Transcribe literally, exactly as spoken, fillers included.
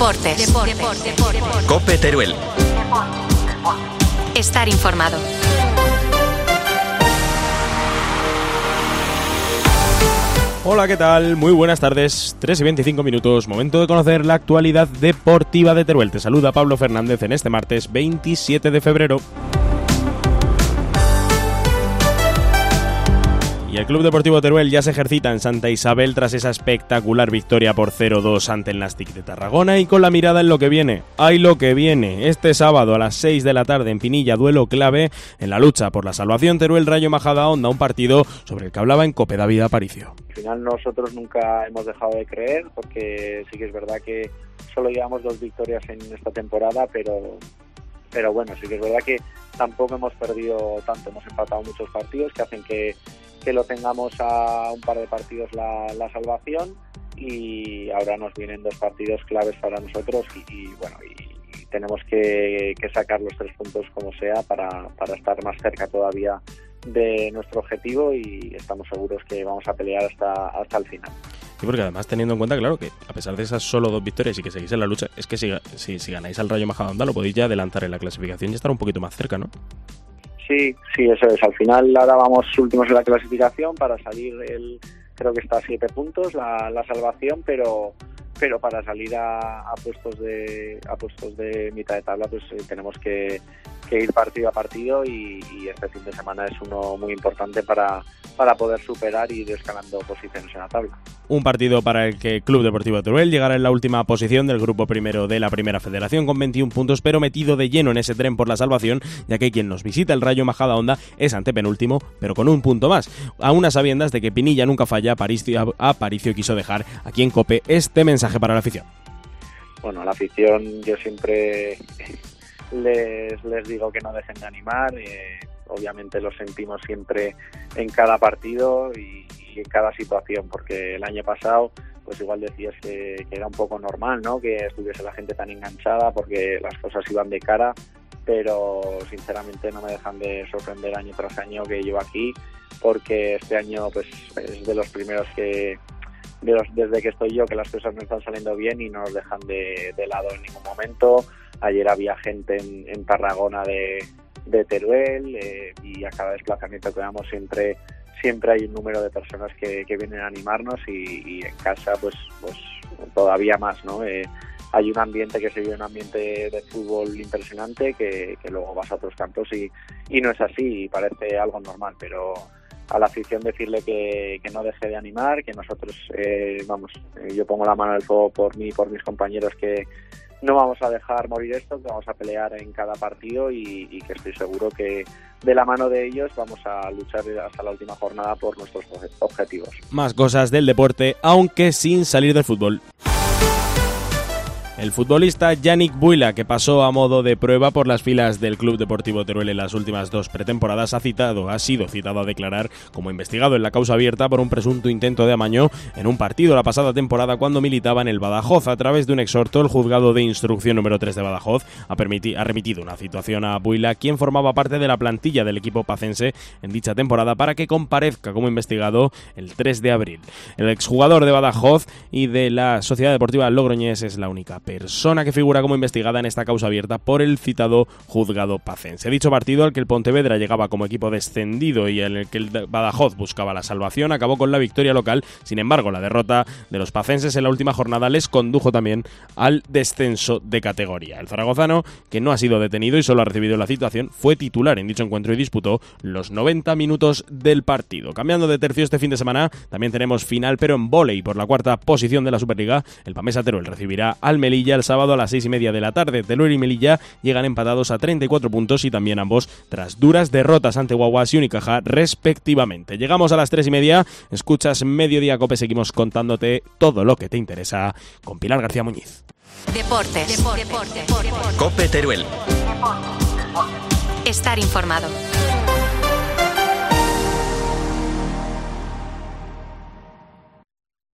Deportes. Deportes. Deportes. COPE Teruel. Estar informado. Hola, ¿qué tal? Muy buenas tardes, tres y veinticinco minutos, momento de conocer la actualidad deportiva de Teruel. Te saluda Pablo Fernández en este martes veintisiete de febrero. Y el Club Deportivo Teruel ya se ejercita en Santa Isabel tras esa espectacular victoria por cero dos ante el Nàstic de Tarragona y con la mirada en lo que viene. ¡Ay, lo que viene! Este sábado a las seis de la tarde en Pinilla, duelo clave en la lucha por la salvación Teruel-Rayo Majadahonda, un partido sobre el que hablaba en COPE David Aparicio. Al final nosotros nunca hemos dejado de creer, porque sí que es verdad que solo llevamos dos victorias en esta temporada, pero, pero bueno, sí que es verdad que tampoco hemos perdido tanto, hemos empatado muchos partidos que hacen que que lo tengamos a un par de partidos la, la salvación, y ahora nos vienen dos partidos claves para nosotros y, y bueno y, y tenemos que, que sacar los tres puntos como sea para, para estar más cerca todavía de nuestro objetivo, y estamos seguros que vamos a pelear hasta, hasta el final. Sí, porque además teniendo en cuenta, claro, que a pesar de esas solo dos victorias y que seguís en la lucha, es que si, si, si ganáis al Rayo Majadahonda lo podéis ya adelantar en la clasificación y estar un poquito más cerca, ¿no? Sí, sí, eso es. Al final ahora vamos últimos en la clasificación para salir, el creo que está a siete puntos la, la salvación, pero pero para salir a, a puestos de a puestos de mitad de tabla pues eh, tenemos que, que ir partido a partido, y, y este fin de semana es uno muy importante para, para poder superar y ir escalando posiciones en la tabla. Un partido para el que el Club Deportivo Teruel llegará en la última posición del grupo primero de la Primera Federación con veintiún puntos, pero metido de lleno en ese tren por la salvación, ya que quien nos visita, el Rayo Majadahonda, es antepenúltimo, pero con un punto más. A unas sabiendas de que Pinilla nunca falla, Aparicio, Aparicio quiso dejar aquí en COPE este mensaje para la afición. Bueno, a la afición yo siempre les, les digo que no dejen de animar, eh, obviamente lo sentimos siempre en cada partido y, y en cada situación, porque el año pasado pues igual decías que, que era un poco normal, ¿no?, que estuviese la gente tan enganchada porque las cosas iban de cara, pero sinceramente no me dejan de sorprender año tras año que llevo aquí, porque este año pues es de los primeros que de los, desde que estoy yo, que las cosas no están saliendo bien y no nos dejan de, de lado en ningún momento. Ayer había gente en, en Tarragona de, de Teruel, eh, y a cada desplazamiento que damos siempre siempre hay un número de personas que, que vienen a animarnos, y, y en casa pues pues todavía más, ¿no? Eh, hay un ambiente que se vive, un ambiente de fútbol impresionante, que, que luego vas a otros campos y, y no es así, y parece algo normal, pero a la afición decirle que, que no deje de animar, que nosotros, eh, vamos, eh, yo pongo la mano al fuego por mí y por mis compañeros, que no vamos a dejar morir esto, que vamos a pelear en cada partido, y, y que estoy seguro que de la mano de ellos vamos a luchar hasta la última jornada por nuestros objetivos. Más cosas del deporte, aunque sin salir del fútbol. El futbolista Yannick Buila, que pasó a modo de prueba por las filas del Club Deportivo Teruel en las últimas dos pretemporadas, ha citado, ha sido citado a declarar como investigado en la causa abierta por un presunto intento de amaño en un partido la pasada temporada cuando militaba en el Badajoz. A través de un exhorto, el juzgado de instrucción número tres de Badajoz ha, permiti- ha remitido una citación a Buila, quien formaba parte de la plantilla del equipo pacense en dicha temporada, para que comparezca como investigado el tres de abril. El exjugador de Badajoz y de la Sociedad Deportiva Logroñés es la única persona que figura como investigada en esta causa abierta por el citado juzgado pacense. Dicho partido, al que el Pontevedra llegaba como equipo descendido y en el que el Badajoz buscaba la salvación, acabó con la victoria local. Sin embargo, la derrota de los pacenses en la última jornada les condujo también al descenso de categoría. El zaragozano, que no ha sido detenido y solo ha recibido la citación, fue titular en dicho encuentro y disputó los noventa minutos del partido. Cambiando de tercio, este fin de semana también tenemos final, pero en vóley por la cuarta posición de la Superliga. El Pamesa Teruel recibirá al Melilla el sábado a las seis y media de la tarde. Teruel y Melilla llegan empatados a treinta y cuatro puntos, y también ambos tras duras derrotas ante Guaguas y Unicaja respectivamente. Llegamos a las tres y media, escuchas Mediodía COPE, seguimos contándote todo lo que te interesa con Pilar García Muñiz. Deportes. Deportes. Deportes. COPE Teruel. Estar informado.